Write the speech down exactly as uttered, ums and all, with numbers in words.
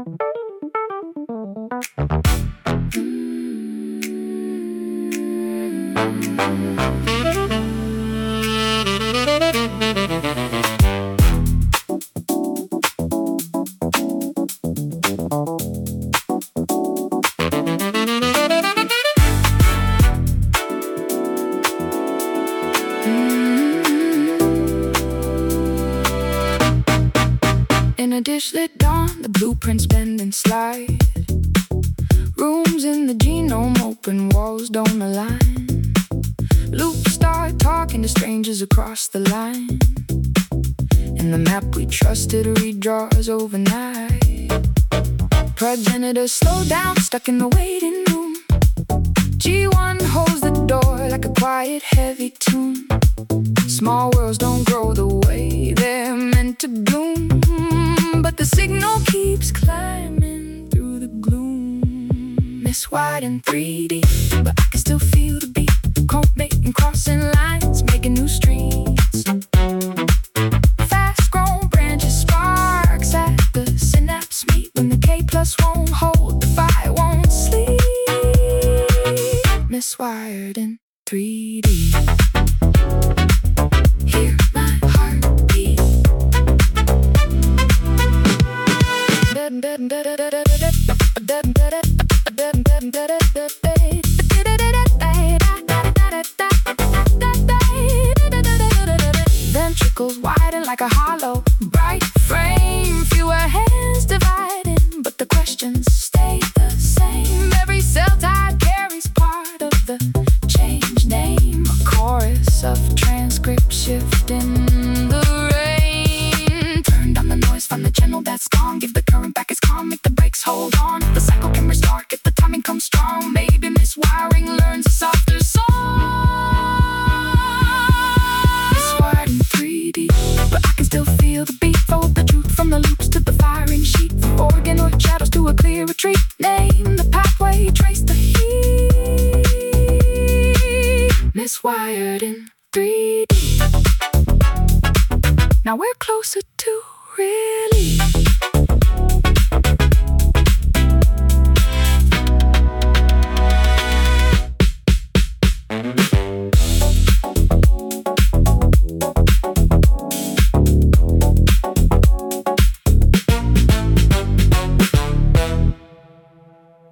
In a dish lit dawn, the blueprints bend and slide. Rooms in the genome, open walls don't align. Loops start talking to strangers across the line. And the map we trusted redraws overnight. Progenitors slow down, stuck in the waiting room. G one holds the door like a quiet, heavy tune. Small worlds don't grow the way they're meant to bloom. But the signal keeps climbing through the gloom. Miswired in three D, but I can still feel the beat. Coordinating, crossing lines, making new streets. Fast-grown branches, sparks at the synapse meet. When the K plus won't hold, the fire won't sleep. Miswired in three D. Hear my heartbeat. Ventricles widen like a hollow, bright frame. Fewer hands dividing, but the questions stay the same. Every cell type carries part of the change name. A chorus of transcript shifting the rain. Turn down the noise, find the channel that's gone. Give the current back its calm, make the brakes hold on. The cycle can restart if the timing comes strong. Maybe miswiring learns a softer song. Miswired in three D, but I can still feel the beat. Fold the truth from the loops to the firing sheet. From organoid shadows to a clear retreat. Name the pathway, trace the heat. Miswired in three D. Now we're closer to release.